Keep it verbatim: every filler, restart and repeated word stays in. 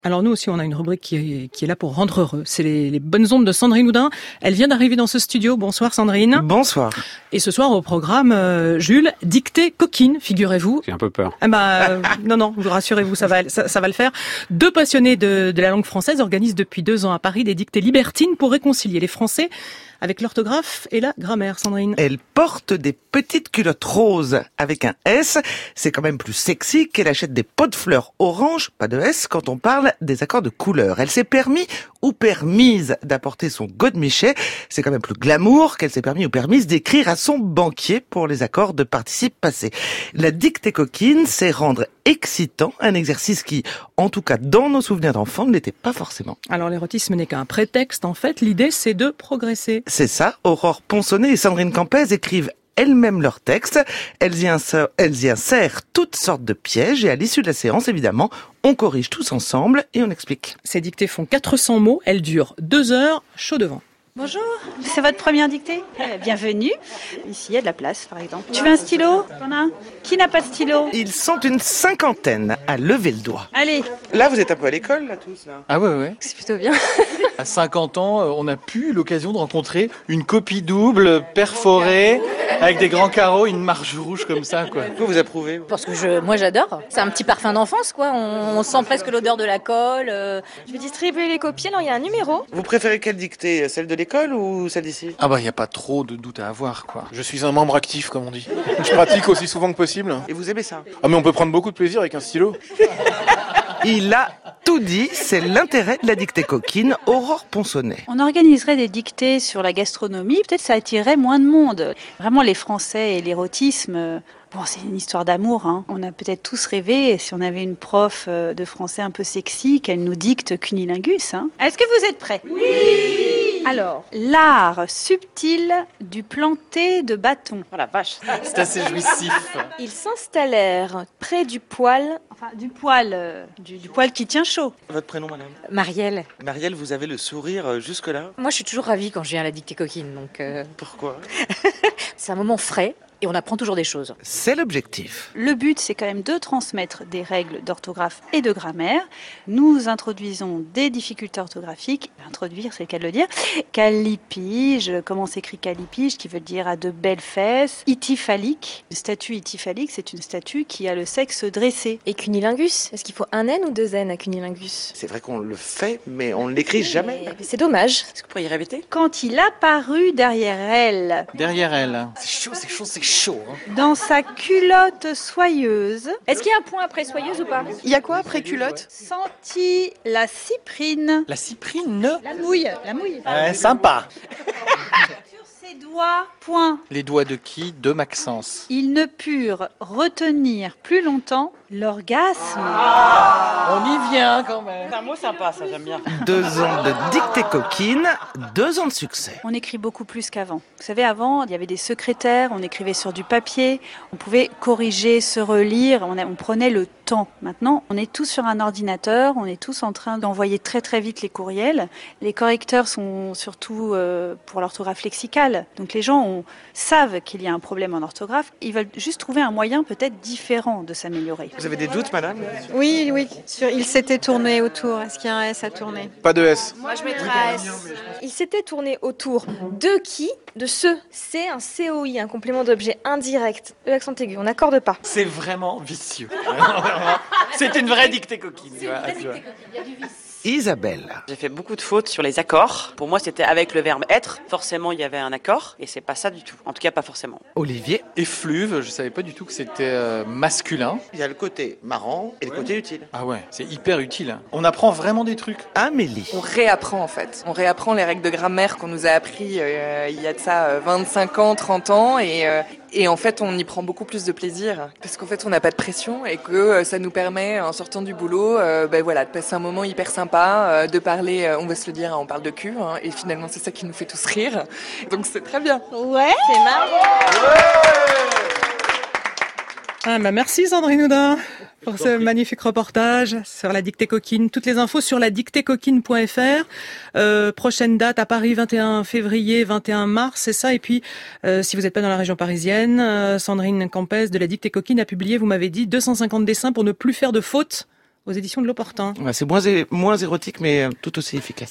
Alors nous aussi, on a une rubrique qui est, qui est là pour rendre heureux. C'est les, les bonnes ondes de Sandrine Oudin. Elle vient d'arriver dans ce studio. Bonsoir Sandrine. Bonsoir. Et ce soir au programme, euh, Jules, dictée coquine, figurez-vous. J'ai un peu peur. Ah bah, euh, non, non, vous rassurez-vous, ça va, ça, ça va le faire. Deux passionnés de, de la langue française organisent depuis deux ans à Paris des dictées libertines pour réconcilier les Français avec l'orthographe et la grammaire, Sandrine. Elle porte des petites culottes roses avec un S. C'est quand même plus sexy qu'elle achète des pots de fleurs orange, pas de S, quand on parle des accords de couleur. Elle s'est permis ou permise d'apporter son godemichet. C'est quand même plus glamour qu'elle s'est permis ou permise d'écrire à son banquier pour les accords de participe passé. La dictée coquine, c'est rendre excitant un exercice qui, en tout cas dans nos souvenirs d'enfants, ne l'était pas forcément. Alors l'érotisme n'est qu'un prétexte, en fait. L'idée, c'est de progresser. C'est ça, Aurore Ponsonnet et Sandrine Campez écrivent elles-mêmes leurs textes. Elles y, insèrent, elles y insèrent toutes sortes de pièges et à l'issue de la séance, évidemment, on corrige tous ensemble et on explique. Ces dictées font quatre cents mots, elles durent deux heures, chaud devant. Bonjour, c'est votre première dictée ? euh, Bienvenue. Ici, il y a de la place, par exemple. Tu veux un stylo ? T'en as un ? Qui n'a pas de stylo ? Ils sont une cinquantaine à lever le doigt. Allez. Là, vous êtes un peu à l'école, là, tous, là. Ah ouais, ouais. C'est plutôt bien. À cinquante ans, on a pu eu l'occasion de rencontrer une copie double, perforée, avec des grands carreaux, une marge rouge comme ça, quoi. Vous, vous approuvez vous Parce que je, moi j'adore. C'est un petit parfum d'enfance, quoi. On, on sent presque l'odeur de la colle. Euh... Je vais distribuer les copies, alors il y a un numéro. Vous préférez quelle dictée ? Celle de l'école ou celle d'ici ? Ah bah, il n'y a pas trop de doute à avoir, quoi. Je suis un membre actif, comme on dit. Je pratique aussi souvent que possible. Et vous aimez ça ? Ah mais on peut prendre beaucoup de plaisir avec un stylo. Il a tout dit, c'est l'intérêt de la dictée coquine, Aurore Ponsonnet. On organiserait des dictées sur la gastronomie, peut-être ça attirerait moins de monde. Vraiment, les Français et l'érotisme... Bon, c'est une histoire d'amour, hein. On a peut-être tous rêvé, si on avait une prof de français un peu sexy, qu'elle nous dicte cunilingus, hein. Est-ce que vous êtes prêts ? Oui ! Alors, l'art subtil du planter de bâton. Oh la vache. C'est assez jouissif. Ils s'installèrent près du poêle. Enfin, du poêle, euh, du, du poêle qui tient chaud. Votre prénom, madame ? Marielle. Marielle, vous avez le sourire jusque-là ? Moi je suis toujours ravie quand je viens à la dictée coquine, donc euh... Pourquoi ? c'est un moment frais. Et on apprend toujours des choses. C'est l'objectif. Le but, c'est quand même de transmettre des règles d'orthographe et de grammaire. Nous introduisons des difficultés orthographiques. Introduire, c'est le cas de le dire. Calipige, comment s'écrit calipige, qui veut dire à de belles fesses. Ityphalique. Une statue ityphalique, c'est une statue qui a le sexe dressé. Et cunilingus, est-ce qu'il faut un N ou deux N à cunilingus ? C'est vrai qu'on le fait, mais on ne l'écrit jamais. Mais c'est dommage. Est-ce que vous pourriez y répéter ? Quand il apparut derrière elle, Derrière elle. C'est chaud, c'est chaud, c'est chaud. Hein. dans sa culotte soyeuse, Est-ce qu'il y a un point après soyeuse ou pas ? Il y a quoi après culotte ? sentit la cyprine. La cyprine. La mouille, la mouille. Ouais, sympa. Sur ses doigts, point. Les doigts de qui ? De Maxence. Ils ne purent retenir plus longtemps l'orgasme. On y vient quand même. C'est un mot sympa, ça j'aime bien. Deux ans de dictée coquine, deux ans de succès. On écrit beaucoup plus qu'avant. Vous savez, avant, il y avait des secrétaires, on écrivait sur du papier, on pouvait corriger, se relire, on, a, on prenait le temps. Maintenant, on est tous sur un ordinateur, on est tous en train d'envoyer très très vite les courriels. Les correcteurs sont surtout euh, pour l'orthographe lexicale. Donc les gens ont, savent qu'il y a un problème en orthographe. Ils veulent juste trouver un moyen peut-être différent de s'améliorer. Vous avez des doutes, madame ? Oui, oui. Sur il s'était tourné autour. Est-ce qu'il y a un S à tourner ? Pas de S. Moi je mettrais un S. Il s'était tourné autour de qui ? De ce. C'est un C O I, un complément d'objet indirect. E accent aigu, on n'accorde pas. C'est vraiment vicieux. C'est une vraie dictée coquine. Tu vois, tu vois. Isabelle. J'ai fait beaucoup de fautes sur les accords. Pour moi, c'était avec le verbe être. Forcément, il y avait un accord. Et c'est pas ça du tout. En tout cas, pas forcément. Olivier. Effluve, je savais pas du tout que c'était euh, masculin. Il y a le côté marrant et le côté utile. Ah ouais, c'est hyper utile. On apprend vraiment des trucs. Amélie. On réapprend en fait. On réapprend les règles de grammaire qu'on nous a appris euh, il y a de ça euh, vingt-cinq ans, trente ans et, euh, et en fait on y prend beaucoup plus de plaisir parce qu'en fait on n'a pas de pression et que euh, ça nous permet en sortant du boulot euh, ben voilà, de passer un moment hyper sympa, euh, de parler, euh, on va se le dire, on parle de cul hein, et finalement c'est ça qui nous fait tous rire. Donc c'est très bien. Ouais, c'est marrant. Ah bah merci Sandrine Oudin pour ce magnifique reportage sur la dictée coquine. Toutes les infos sur la dictée coquine point f r. Euh, prochaine date à Paris, vingt et un février, vingt et un mars, c'est ça. Et puis, euh, si vous n'êtes pas dans la région parisienne, euh, Sandrine Campez de la dictée coquine a publié, vous m'avez dit, deux cent cinquante dessins pour ne plus faire de fautes aux éditions de l'Opportun. Ouais, c'est moins, é- moins érotique, mais euh, tout aussi efficace.